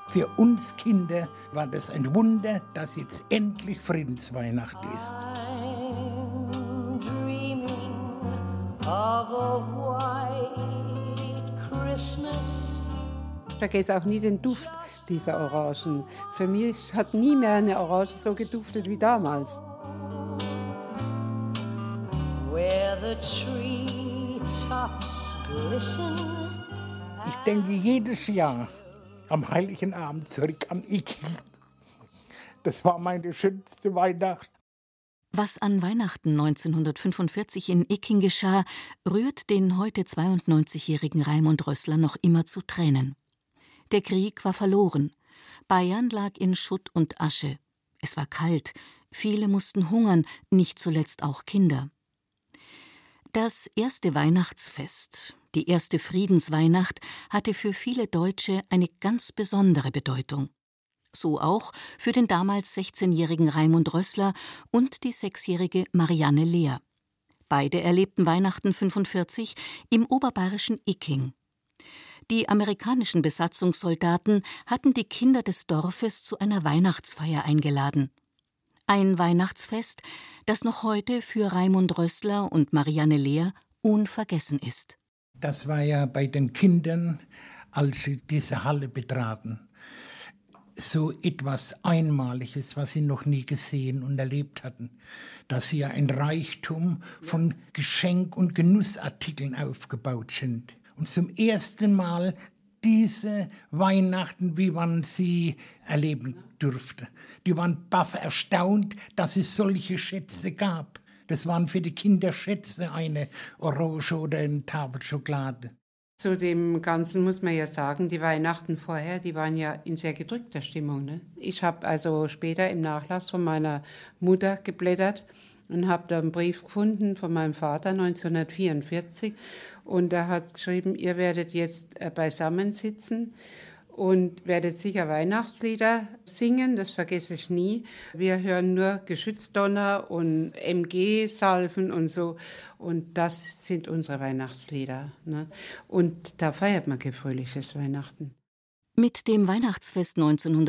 Für uns Kinder war das ein Wunder, dass jetzt endlich Friedensweihnacht ist. I'm dreaming of a white Christmas. Ich vergesse auch nie den Duft dieser Orangen. Für mich hat nie mehr eine Orange so geduftet wie damals. Where the treetops glisten. Ich denke jedes Jahr am Heiligen Abend zurück an Icking. Das war meine schönste Weihnacht. Was an Weihnachten 1945 in Icking geschah, rührt den heute 92-jährigen Raimund Rössler noch immer zu Tränen. Der Krieg war verloren. Bayern lag in Schutt und Asche. Es war kalt. Viele mussten hungern, nicht zuletzt auch Kinder. Das erste Weihnachtsfest, die erste Friedensweihnacht, hatte für viele Deutsche eine ganz besondere Bedeutung. So auch für den damals 16-jährigen Raimund Rössler und die 6-jährige Marianne Lehr. Beide erlebten Weihnachten 1945 im oberbayerischen Icking. Die amerikanischen Besatzungssoldaten hatten die Kinder des Dorfes zu einer Weihnachtsfeier eingeladen. Ein Weihnachtsfest, das noch heute für Raimund Rössler und Marianne Lehr unvergessen ist. Das war ja bei den Kindern, als sie diese Halle betraten, so etwas Einmaliges, was sie noch nie gesehen und erlebt hatten, dass sie ja ein Reichtum von Geschenk- und Genussartikeln aufgebaut sind. Und zum ersten Mal diese Weihnachten, wie man sie erleben durfte. Die waren baff erstaunt, dass es solche Schätze gab. Das waren für die Kinder Schätze, eine Orange oder eine Tafel Schokolade. Zu dem Ganzen muss man ja sagen, die Weihnachten vorher, die waren ja in sehr gedrückter Stimmung. Ne? Ich habe also später im Nachlass von meiner Mutter geblättert und habe da einen Brief gefunden von meinem Vater 1944. Und er hat geschrieben, ihr werdet jetzt beisammensitzen und werdet sicher Weihnachtslieder singen, das vergesse ich nie. Wir hören nur Geschützdonner und MG-Salven und so. Und das sind unsere Weihnachtslieder. Ne? Und da feiert man fröhliches Weihnachten. Mit dem Weihnachtsfest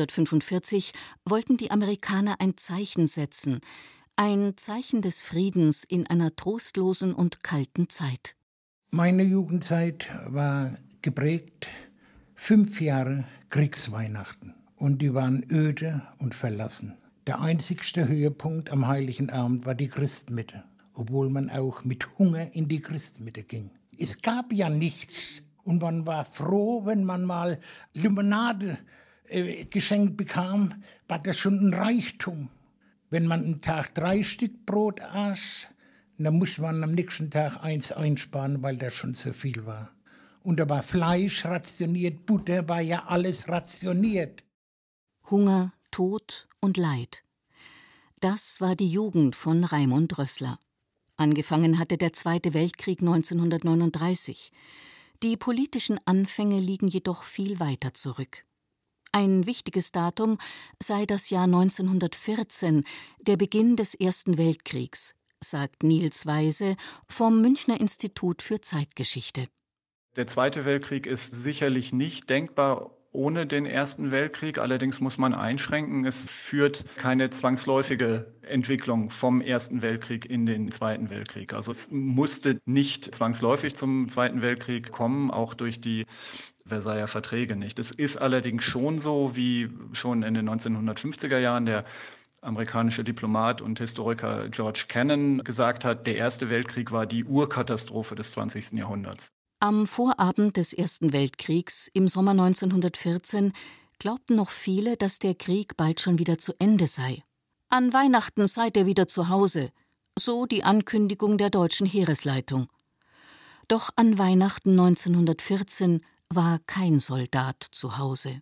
1945 wollten die Amerikaner ein Zeichen setzen. Ein Zeichen des Friedens in einer trostlosen und kalten Zeit. Meine Jugendzeit war geprägt 5 Jahre Kriegsweihnachten. Und die waren öde und verlassen. Der einzigste Höhepunkt am Heiligen Abend war die Christmitte, obwohl man auch mit Hunger in die Christmitte ging. Es gab ja nichts und man war froh, wenn man mal Limonade geschenkt bekam, war das schon ein Reichtum. Wenn man einen Tag 3 Stück Brot aß, dann musste man am nächsten Tag 1 einsparen, weil das schon zu viel war. Und da war Fleisch rationiert, Butter, war ja alles rationiert. Hunger, Tod und Leid. Das war die Jugend von Raimund Rössler. Angefangen hatte der Zweite Weltkrieg 1939. Die politischen Anfänge liegen jedoch viel weiter zurück. Ein wichtiges Datum sei das Jahr 1914, der Beginn des Ersten Weltkriegs, sagt Niels Weise vom Münchner Institut für Zeitgeschichte. Der Zweite Weltkrieg ist sicherlich nicht denkbar ohne den Ersten Weltkrieg. Allerdings muss man einschränken, es führt keine zwangsläufige Entwicklung vom Ersten Weltkrieg in den Zweiten Weltkrieg. Also es musste nicht zwangsläufig zum Zweiten Weltkrieg kommen, auch durch die Versailler Verträge nicht. Es ist allerdings schon so, wie schon in den 1950er Jahren der amerikanische Diplomat und Historiker George Kennan gesagt hat, der Erste Weltkrieg war die Urkatastrophe des 20. Jahrhunderts. Am Vorabend des Ersten Weltkriegs, im Sommer 1914, glaubten noch viele, dass der Krieg bald schon wieder zu Ende sei. An Weihnachten seid ihr wieder zu Hause, so die Ankündigung der deutschen Heeresleitung. Doch an Weihnachten 1914 war kein Soldat zu Hause.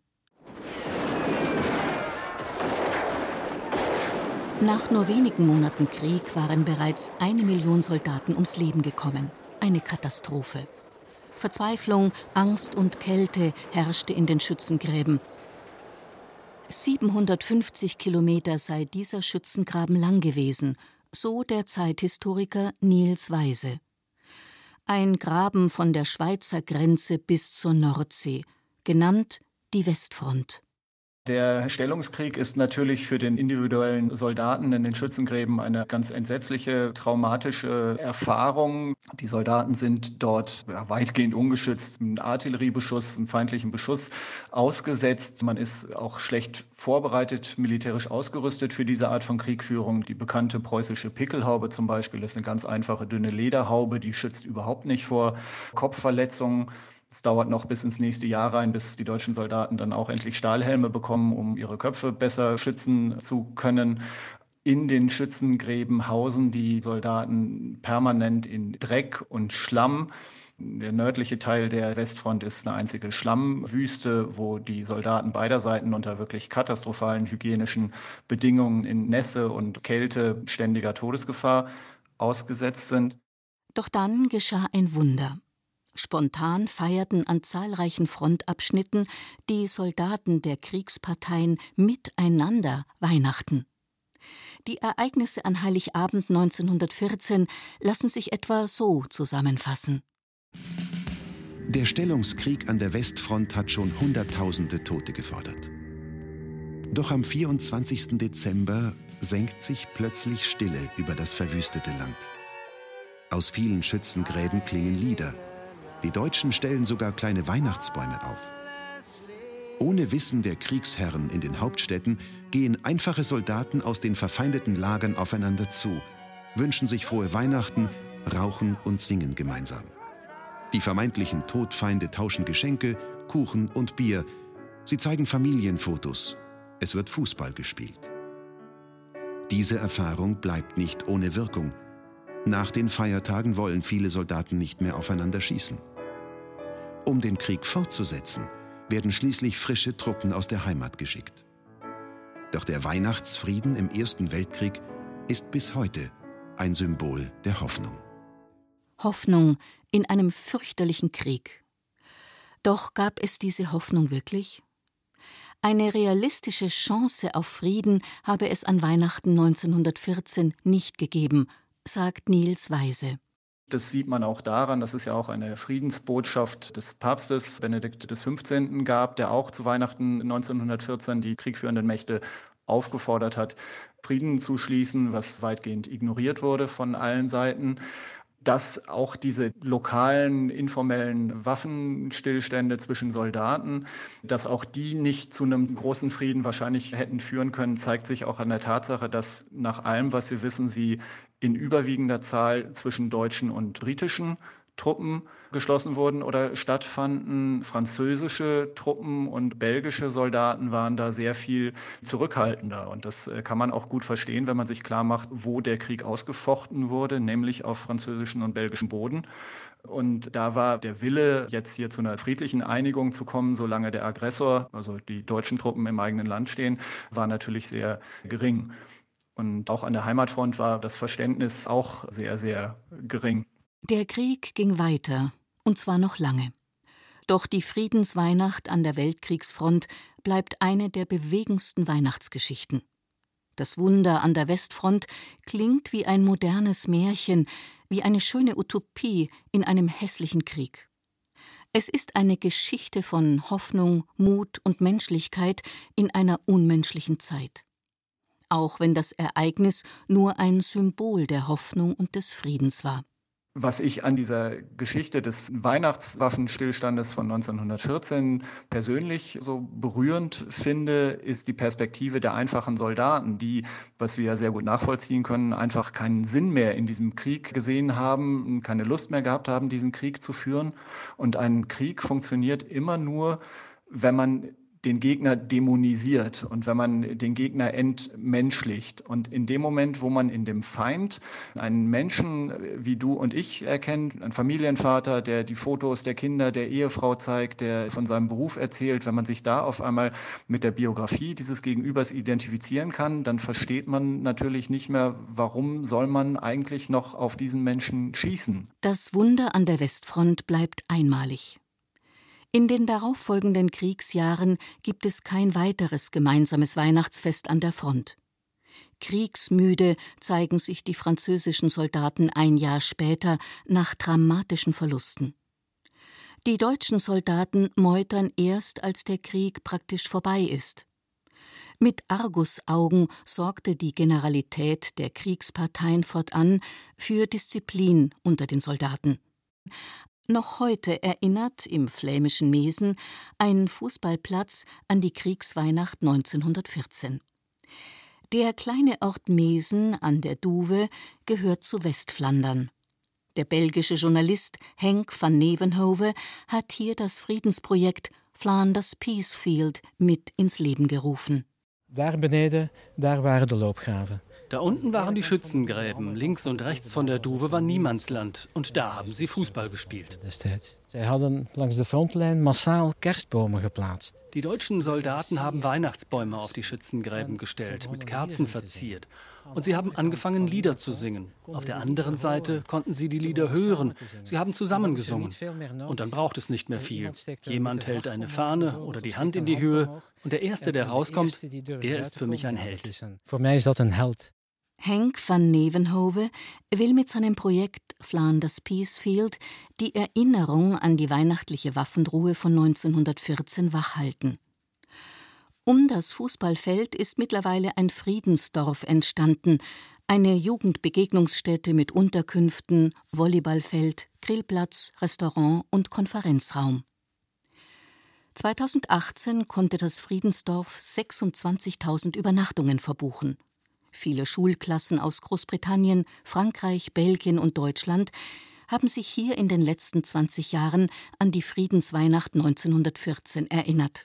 Nach nur wenigen Monaten Krieg waren bereits 1 Million Soldaten ums Leben gekommen. Eine Katastrophe. Verzweiflung, Angst und Kälte herrschte in den Schützengräben. 750 Kilometer sei dieser Schützengraben lang gewesen, so der Zeithistoriker Niels Weise. Ein Graben von der Schweizer Grenze bis zur Nordsee, genannt die Westfront. Der Stellungskrieg ist natürlich für den individuellen Soldaten in den Schützengräben eine ganz entsetzliche, traumatische Erfahrung. Die Soldaten sind dort weitgehend ungeschützt, einem Artilleriebeschuss, einem feindlichen Beschuss ausgesetzt. Man ist auch schlecht vorbereitet, militärisch ausgerüstet für diese Art von Kriegführung. Die bekannte preußische Pickelhaube zum Beispiel ist eine ganz einfache, dünne Lederhaube, die schützt überhaupt nicht vor Kopfverletzungen. Es dauert noch bis ins nächste Jahr rein, bis die deutschen Soldaten dann auch endlich Stahlhelme bekommen, um ihre Köpfe besser schützen zu können. In den Schützengräben hausen die Soldaten permanent in Dreck und Schlamm. Der nördliche Teil der Westfront ist eine einzige Schlammwüste, wo die Soldaten beider Seiten unter wirklich katastrophalen hygienischen Bedingungen in Nässe und Kälte ständiger Todesgefahr ausgesetzt sind. Doch dann geschah ein Wunder. Spontan feierten an zahlreichen Frontabschnitten die Soldaten der Kriegsparteien miteinander Weihnachten. Die Ereignisse an Heiligabend 1914 lassen sich etwa so zusammenfassen. Der Stellungskrieg an der Westfront hat schon Hunderttausende Tote gefordert. Doch am 24. Dezember senkt sich plötzlich Stille über das verwüstete Land. Aus vielen Schützengräben klingen Lieder. Die Deutschen stellen sogar kleine Weihnachtsbäume auf. Ohne Wissen der Kriegsherren in den Hauptstädten gehen einfache Soldaten aus den verfeindeten Lagern aufeinander zu, wünschen sich frohe Weihnachten, rauchen und singen gemeinsam. Die vermeintlichen Todfeinde tauschen Geschenke, Kuchen und Bier. Sie zeigen Familienfotos. Es wird Fußball gespielt. Diese Erfahrung bleibt nicht ohne Wirkung. Nach den Feiertagen wollen viele Soldaten nicht mehr aufeinander schießen. Um den Krieg fortzusetzen, werden schließlich frische Truppen aus der Heimat geschickt. Doch der Weihnachtsfrieden im Ersten Weltkrieg ist bis heute ein Symbol der Hoffnung. Hoffnung in einem fürchterlichen Krieg. Doch gab es diese Hoffnung wirklich? Eine realistische Chance auf Frieden habe es an Weihnachten 1914 nicht gegeben, sagt Niels Weise. Das sieht man auch daran, dass es ja auch eine Friedensbotschaft des Papstes Benedikt XV. Gab, der auch zu Weihnachten 1914 die kriegführenden Mächte aufgefordert hat, Frieden zu schließen, was weitgehend ignoriert wurde von allen Seiten. Dass auch diese lokalen, informellen Waffenstillstände zwischen Soldaten, dass auch die nicht zu einem großen Frieden wahrscheinlich hätten führen können, zeigt sich auch an der Tatsache, dass nach allem, was wir wissen, sie in überwiegender Zahl zwischen deutschen und britischen Truppen geschlossen wurden oder stattfanden. Französische Truppen und belgische Soldaten waren da sehr viel zurückhaltender. Und das kann man auch gut verstehen, wenn man sich klar macht, wo der Krieg ausgefochten wurde, nämlich auf französischem und belgischem Boden. Und da war der Wille, jetzt hier zu einer friedlichen Einigung zu kommen, solange der Aggressor, also die deutschen Truppen im eigenen Land stehen, war natürlich sehr gering. Und auch an der Heimatfront war das Verständnis auch sehr, sehr gering. Der Krieg ging weiter, und zwar noch lange. Doch die Friedensweihnacht an der Weltkriegsfront bleibt eine der bewegendsten Weihnachtsgeschichten. Das Wunder an der Westfront klingt wie ein modernes Märchen, wie eine schöne Utopie in einem hässlichen Krieg. Es ist eine Geschichte von Hoffnung, Mut und Menschlichkeit in einer unmenschlichen Zeit. Auch wenn das Ereignis nur ein Symbol der Hoffnung und des Friedens war. Was ich an dieser Geschichte des Weihnachtswaffenstillstandes von 1914 persönlich so berührend finde, ist die Perspektive der einfachen Soldaten, die, was wir ja sehr gut nachvollziehen können, einfach keinen Sinn mehr in diesem Krieg gesehen haben, keine Lust mehr gehabt haben, diesen Krieg zu führen. Und ein Krieg funktioniert immer nur, wenn man den Gegner dämonisiert und wenn man den Gegner entmenschlicht. Und in dem Moment, wo man in dem Feind einen Menschen wie du und ich erkennt, einen Familienvater, der die Fotos der Kinder, der Ehefrau zeigt, der von seinem Beruf erzählt, wenn man sich da auf einmal mit der Biografie dieses Gegenübers identifizieren kann, dann versteht man natürlich nicht mehr, warum soll man eigentlich noch auf diesen Menschen schießen. Das Wunder an der Westfront bleibt einmalig. In den darauffolgenden Kriegsjahren gibt es kein weiteres gemeinsames Weihnachtsfest an der Front. Kriegsmüde zeigen sich die französischen Soldaten ein Jahr später nach dramatischen Verlusten. Die deutschen Soldaten meutern erst, als der Krieg praktisch vorbei ist. Mit Argusaugen sorgte die Generalität der Kriegsparteien fortan für Disziplin unter den Soldaten. Noch heute erinnert im flämischen Mesen ein Fußballplatz an die Kriegsweihnacht 1914. Der kleine Ort Mesen an der Douve gehört zu Westflandern. Der belgische Journalist Henk van Nevenhove hat hier das Friedensprojekt Flanders Peacefield mit ins Leben gerufen. Daar beneden, daar waren de loopgraven. Da unten waren die Schützengräben. Links und rechts von der Douve war Niemandsland. Und da haben sie Fußball gespielt. Zij hadden langs de frontlijn massaal kerstbomen geplaatst. Die deutschen Soldaten haben Weihnachtsbäume auf die Schützengräben gestellt, mit Kerzen verziert. Und sie haben angefangen, Lieder zu singen. Auf der anderen Seite konnten sie die Lieder hören. Sie haben zusammengesungen. Und dann braucht es nicht mehr viel. Jemand hält eine Fahne oder die Hand in die Höhe. Und der Erste, der rauskommt, der ist für mich ein Held. Voor mij is dat een held. Henk van Nevenhove will mit seinem Projekt Flanders Peacefield die Erinnerung an die weihnachtliche Waffenruhe von 1914 wachhalten. Um das Fußballfeld ist mittlerweile ein Friedensdorf entstanden, eine Jugendbegegnungsstätte mit Unterkünften, Volleyballfeld, Grillplatz, Restaurant und Konferenzraum. 2018 konnte das Friedensdorf 26.000 Übernachtungen verbuchen. Viele Schulklassen aus Großbritannien, Frankreich, Belgien und Deutschland haben sich hier in den letzten 20 Jahren an die Friedensweihnacht 1914 erinnert.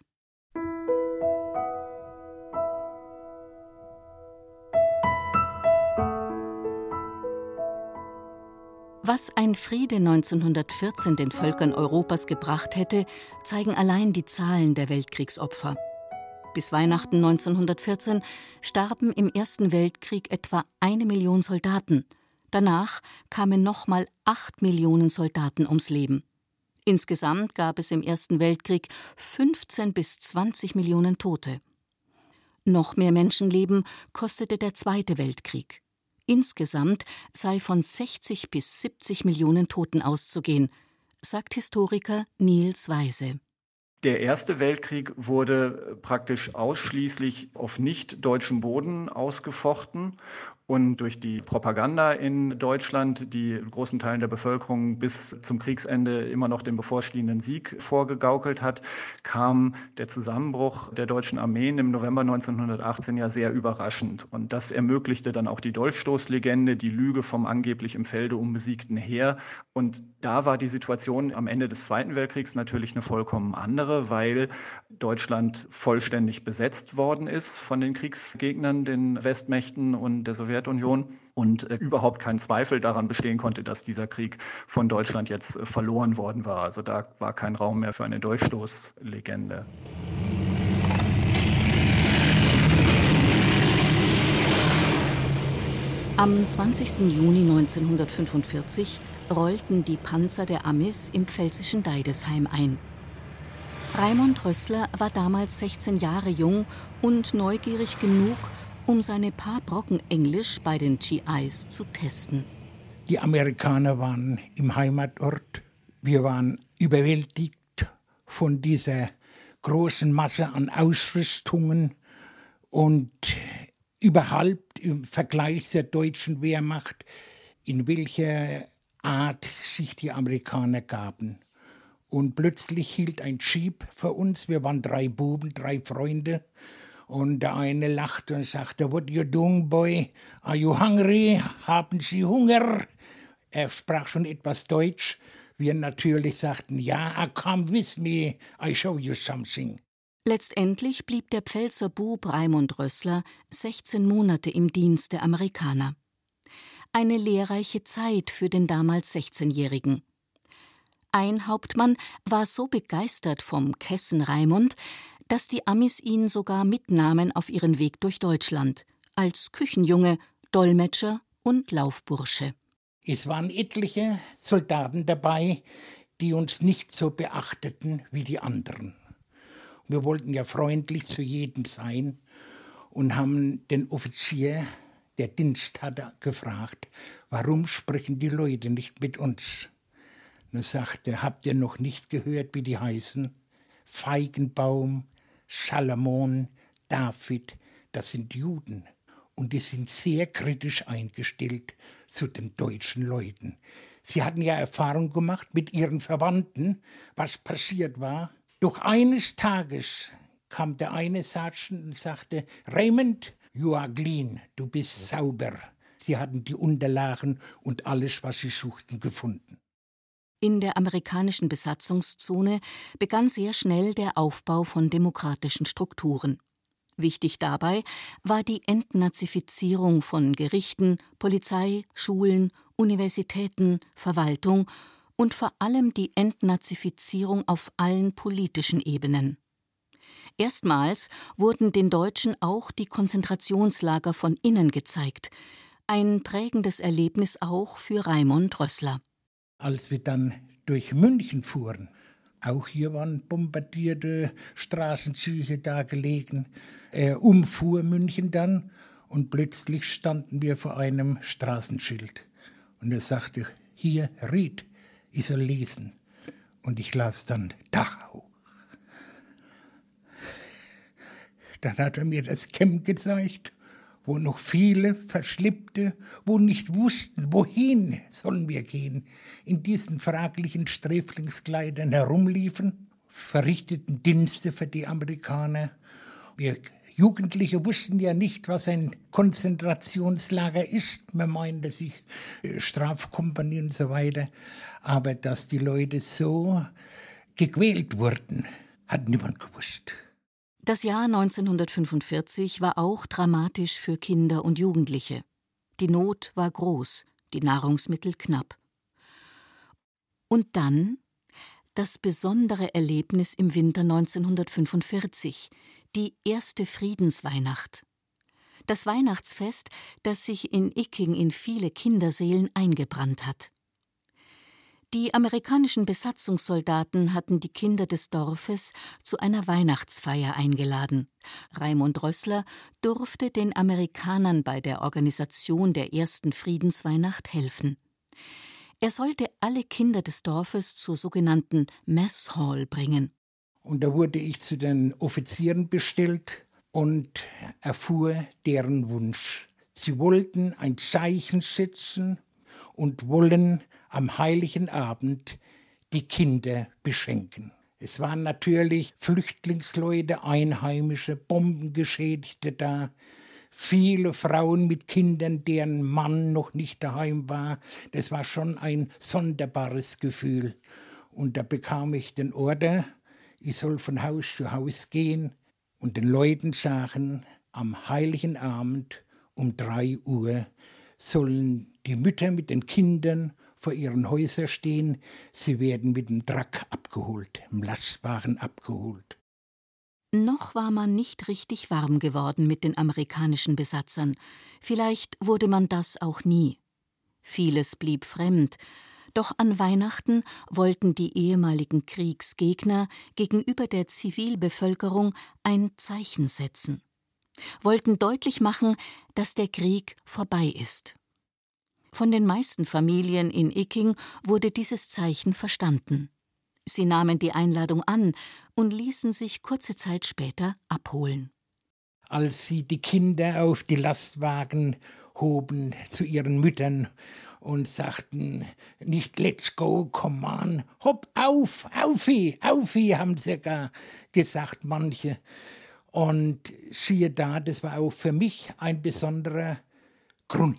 Was ein Friede 1914 den Völkern Europas gebracht hätte, zeigen allein die Zahlen der Weltkriegsopfer. Bis Weihnachten 1914 starben im Ersten Weltkrieg etwa 1 Million Soldaten. Danach kamen nochmal 8 Millionen Soldaten ums Leben. Insgesamt gab es im Ersten Weltkrieg 15 bis 20 Millionen Tote. Noch mehr Menschenleben kostete der Zweite Weltkrieg. Insgesamt sei von 60 bis 70 Millionen Toten auszugehen, sagt Historiker Niels Weise. Der Erste Weltkrieg wurde praktisch ausschließlich auf nicht-deutschem Boden ausgefochten. Und durch die Propaganda in Deutschland, die großen Teilen der Bevölkerung bis zum Kriegsende immer noch den bevorstehenden Sieg vorgegaukelt hat, kam der Zusammenbruch der deutschen Armeen im November 1918 ja sehr überraschend. Und das ermöglichte dann auch die Dolchstoßlegende, die Lüge vom angeblich im Felde unbesiegten Heer. Und da war die Situation am Ende des Zweiten Weltkriegs natürlich eine vollkommen andere, weil Deutschland vollständig besetzt worden ist von den Kriegsgegnern, den Westmächten und der Sowjetunion und überhaupt kein Zweifel daran bestehen konnte, dass dieser Krieg von Deutschland jetzt verloren worden war. Also da war kein Raum mehr für eine Dolchstoßlegende. Am 20. Juni 1945 rollten die Panzer der Amis im pfälzischen Deidesheim ein. Raimund Rössler war damals 16 Jahre jung und neugierig genug, um seine paar Brocken Englisch bei den GIs zu testen. Die Amerikaner waren im Heimatort. Wir waren überwältigt von dieser großen Masse an Ausrüstungen und überhaupt im Vergleich zur deutschen Wehrmacht, in welcher Art sich die Amerikaner gaben. Und plötzlich hielt ein Jeep vor uns. Wir waren 3 Buben, 3 Freunde. Und der eine lachte und sagte, "What you doing, boy? Are you hungry? Haben Sie Hunger?" Er sprach schon etwas Deutsch. Wir natürlich sagten, "Ja, come with me, I show you something." Letztendlich blieb der Pfälzer Bub Raimund Rössler 16 Monate im Dienst der Amerikaner. Eine lehrreiche Zeit für den damals 16-Jährigen. Ein Hauptmann war so begeistert vom Kessen Raimund, dass die Amis ihn sogar mitnahmen auf ihren Weg durch Deutschland, als Küchenjunge, Dolmetscher und Laufbursche. Es waren etliche Soldaten dabei, die uns nicht so beachteten wie die anderen. Wir wollten ja freundlich zu jedem sein und haben den Offizier, der Dienst hatte, gefragt, warum sprechen die Leute nicht mit uns? Und er sagte, habt ihr noch nicht gehört, wie die heißen? Feigenbaum, Salomon, David, das sind Juden. Und die sind sehr kritisch eingestellt zu den deutschen Leuten. Sie hatten ja Erfahrung gemacht mit ihren Verwandten, was passiert war. Doch eines Tages kam der eine Sergeant und sagte, Raymond, you are clean, du bist sauber. Sie hatten die Unterlagen und alles, was sie suchten, gefunden. In der amerikanischen Besatzungszone begann sehr schnell der Aufbau von demokratischen Strukturen. Wichtig dabei war die Entnazifizierung von Gerichten, Polizei, Schulen, Universitäten, Verwaltung und vor allem die Entnazifizierung auf allen politischen Ebenen. Erstmals wurden den Deutschen auch die Konzentrationslager von innen gezeigt, ein prägendes Erlebnis auch für Raimund Rössler. Als wir dann durch München fuhren, auch hier waren bombardierte Straßenzüge da gelegen, umfuhr München dann und plötzlich standen wir vor einem Straßenschild. Und er sagte, hier, Ried, ich soll lesen. Und ich las dann Dachau. Dann hat er mir das Camp gezeigt, wo noch viele Verschleppte, wo nicht wussten, wohin sollen wir gehen, in diesen fraglichen Sträflingskleidern herumliefen, verrichteten Dienste für die Amerikaner. Wir Jugendliche wussten ja nicht, was ein Konzentrationslager ist. Man meinte sich Strafkompanie und so weiter. Aber dass die Leute so gequält wurden, hat niemand gewusst. Das Jahr 1945 war auch dramatisch für Kinder und Jugendliche. Die Not war groß, die Nahrungsmittel knapp. Und dann das besondere Erlebnis im Winter 1945, die erste Friedensweihnacht. Das Weihnachtsfest, das sich in Icking in viele Kinderseelen eingebrannt hat. Die amerikanischen Besatzungssoldaten hatten die Kinder des Dorfes zu einer Weihnachtsfeier eingeladen. Raimund Rössler durfte den Amerikanern bei der Organisation der ersten Friedensweihnacht helfen. Er sollte alle Kinder des Dorfes zur sogenannten Mess Hall bringen. Und da wurde ich zu den Offizieren bestellt und erfuhr deren Wunsch. Sie wollten ein Zeichen setzen und wollen am Heiligen Abend die Kinder beschenken. Es waren natürlich Flüchtlingsleute, Einheimische, Bombengeschädigte da, viele Frauen mit Kindern, deren Mann noch nicht daheim war. Das war schon ein sonderbares Gefühl. Und da bekam ich den Order, ich soll von Haus zu Haus gehen und den Leuten sagen, am Heiligen Abend um 3 Uhr sollen die Mütter mit den Kindern vor ihren Häusern stehen, sie werden mit dem Truck abgeholt, im Lastwagen abgeholt. Noch war man nicht richtig warm geworden mit den amerikanischen Besatzern. Vielleicht wurde man das auch nie. Vieles blieb fremd. Doch an Weihnachten wollten die ehemaligen Kriegsgegner gegenüber der Zivilbevölkerung ein Zeichen setzen. Wollten deutlich machen, dass der Krieg vorbei ist. Von den meisten Familien in Icking wurde dieses Zeichen verstanden. Sie nahmen die Einladung an und ließen sich kurze Zeit später abholen. Als sie die Kinder auf die Lastwagen hoben zu ihren Müttern und sagten, nicht let's go, come on, hopp, aufi, haben sie gar gesagt, manche. Und siehe da, das war auch für mich ein besonderer Grund.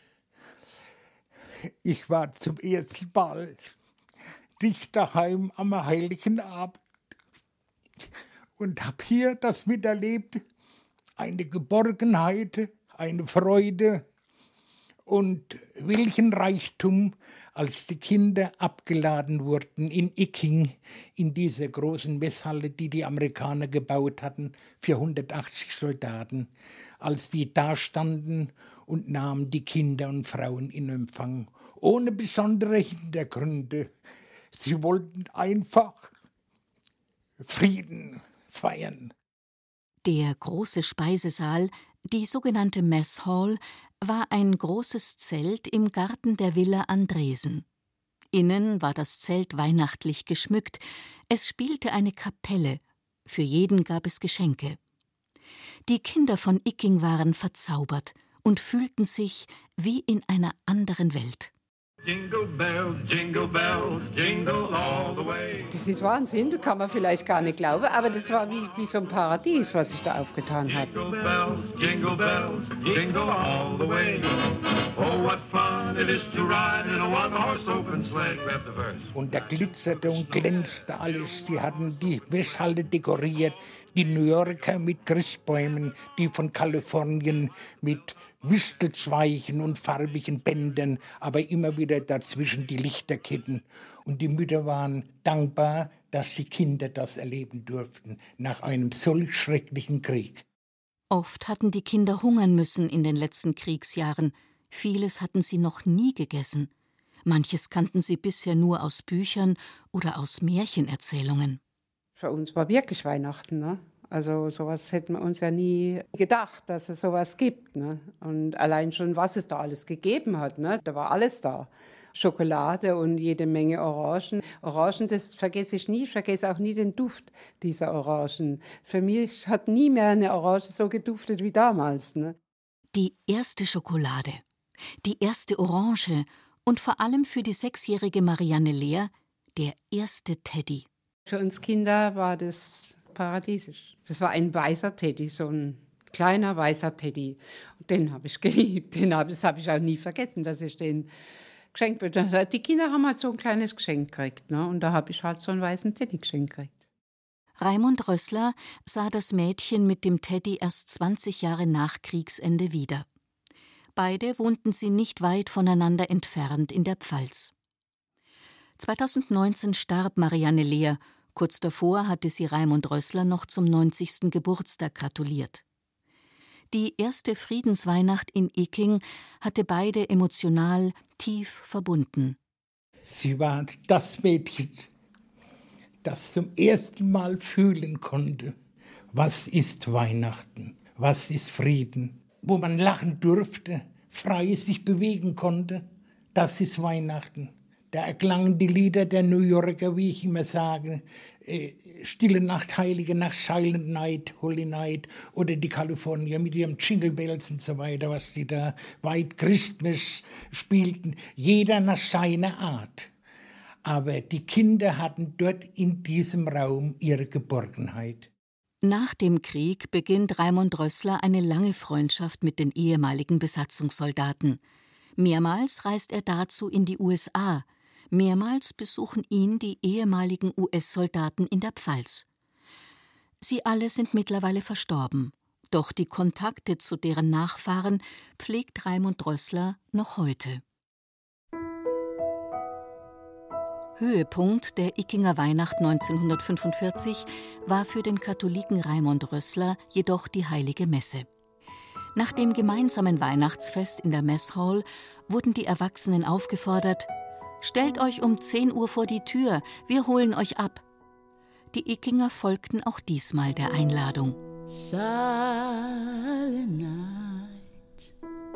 Ich war zum ersten Mal nicht daheim am Heiligen Abend und habe hier das miterlebt, eine Geborgenheit, eine Freude und welchen Reichtum, als die Kinder abgeladen wurden in Icking, in dieser großen Messhalle, die die Amerikaner gebaut hatten, für 180 Soldaten, als die da standen und nahmen die Kinder und Frauen in Empfang, ohne besondere Hintergründe. Sie wollten einfach Frieden feiern. Der große Speisesaal, die sogenannte Mess Hall, war ein großes Zelt im Garten der Villa Andresen. Innen war das Zelt weihnachtlich geschmückt, es spielte eine Kapelle, für jeden gab es Geschenke. Die Kinder von Icking waren verzaubert und fühlten sich wie in einer anderen Welt. Jingle bells, jingle bells, jingle all the way. Das ist Wahnsinn, das kann man vielleicht gar nicht glauben, aber das war wie so ein Paradies, was sich da aufgetan hat. Jingle bells, jingle all the way. Oh, what fun it is to ride in a one-horse open sleigh. Grab the verse. Und da glitzerte und glänzte alles. Die hatten die Messhalle dekoriert, die New Yorker mit Christbäumen, die von Kalifornien mit Mistelzweigen und farbigen Bändern, aber immer wieder dazwischen die Lichterketten. Und die Mütter waren dankbar, dass die Kinder das erleben durften, nach einem solch schrecklichen Krieg. Oft hatten die Kinder hungern müssen in den letzten Kriegsjahren. Vieles hatten sie noch nie gegessen. Manches kannten sie bisher nur aus Büchern oder aus Märchenerzählungen. Für uns war wirklich Weihnachten, ne? Also sowas hätten wir uns ja nie gedacht, dass es sowas gibt, ne? Und allein schon, was es da alles gegeben hat, ne? Da war alles da. Schokolade und jede Menge Orangen. Orangen, das vergesse ich nie. Ich vergesse auch nie den Duft dieser Orangen. Für mich hat nie mehr eine Orange so geduftet wie damals, ne? Die erste Schokolade, die erste Orange und vor allem für die 6-jährige Marianne Lehr der erste Teddy. Für uns Kinder war das paradiesisch. Das war ein weißer Teddy, so ein kleiner weißer Teddy. Und den habe ich geliebt. Das habe ich auch nie vergessen, dass ich den geschenkt habe. Die Kinder haben halt so ein kleines Geschenk gekriegt, ne? Und da habe ich halt so einen weißen Teddy geschenkt gekriegt. Raimund Rössler sah das Mädchen mit dem Teddy erst 20 Jahre nach Kriegsende wieder. Beide wohnten sie nicht weit voneinander entfernt in der Pfalz. 2019 starb Marianne Lehr. Kurz davor hatte sie Raimund Rössler noch zum 90. Geburtstag gratuliert. Die erste Friedensweihnacht in Icking hatte beide emotional tief verbunden. Sie war das Mädchen, das zum ersten Mal fühlen konnte, was ist Weihnachten, was ist Frieden, wo man lachen durfte, frei sich bewegen konnte, das ist Weihnachten. Da erklangen die Lieder der New Yorker, wie ich immer sage, Stille Nacht, Heilige Nacht, Silent Night, Holy Night oder die Kalifornier mit ihrem Jingle Bells und so weiter, was die da White Christmas spielten. Jeder nach seiner Art. Aber die Kinder hatten dort in diesem Raum ihre Geborgenheit. Nach dem Krieg beginnt Raimund Rössler eine lange Freundschaft mit den ehemaligen Besatzungssoldaten. Mehrmals reist er dazu in die USA. Mehrmals besuchen ihn die ehemaligen US-Soldaten in der Pfalz. Sie alle sind mittlerweile verstorben. Doch die Kontakte zu deren Nachfahren pflegt Raimund Rössler noch heute. Höhepunkt der Ickinger Weihnacht 1945 war für den Katholiken Raimund Rössler jedoch die Heilige Messe. Nach dem gemeinsamen Weihnachtsfest in der Messhall wurden die Erwachsenen aufgefordert: »Stellt euch um 10 Uhr vor die Tür, wir holen euch ab.« Die Ickinger folgten auch diesmal der Einladung. Silent night,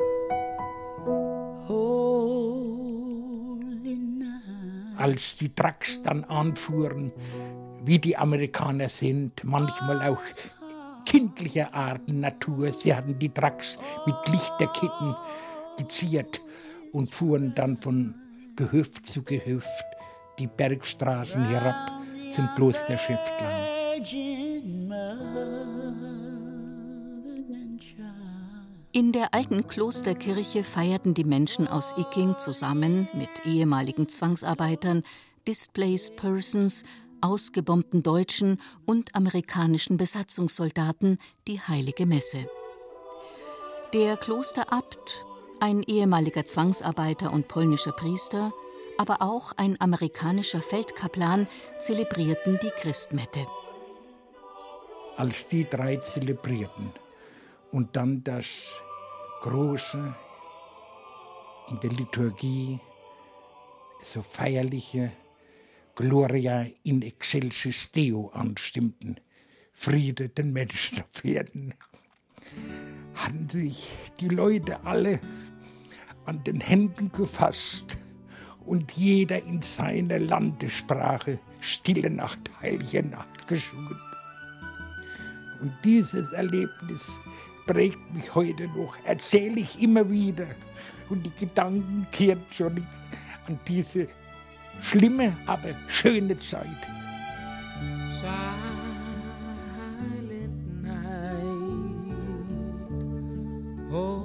holy night. Als die Trucks dann anfuhren, wie die Amerikaner sind, manchmal auch kindlicher Art und Natur. Sie hatten die Trucks mit Lichterketten geziert und fuhren dann von Gehöft zu Gehöft die Bergstraßen herab zum Kloster Schäftlarn. In der alten Klosterkirche feierten die Menschen aus Icking zusammen mit ehemaligen Zwangsarbeitern, Displaced Persons, ausgebombten Deutschen und amerikanischen Besatzungssoldaten die Heilige Messe. Der Klosterabt, ein ehemaliger Zwangsarbeiter und polnischer Priester, aber auch ein amerikanischer Feldkaplan zelebrierten die Christmette. Als die drei zelebrierten und dann das große, in der Liturgie so feierliche Gloria in excelsis Deo anstimmten, Friede den Menschen auf Erden, hatten sich die Leute alle an den Händen gefasst und jeder in seiner Landessprache Stille Nacht, Heilige Nacht gesungen. Und dieses Erlebnis prägt mich heute noch, erzähle ich immer wieder. Und die Gedanken kehren zurück an diese schlimme, aber schöne Zeit. Silent night, oh.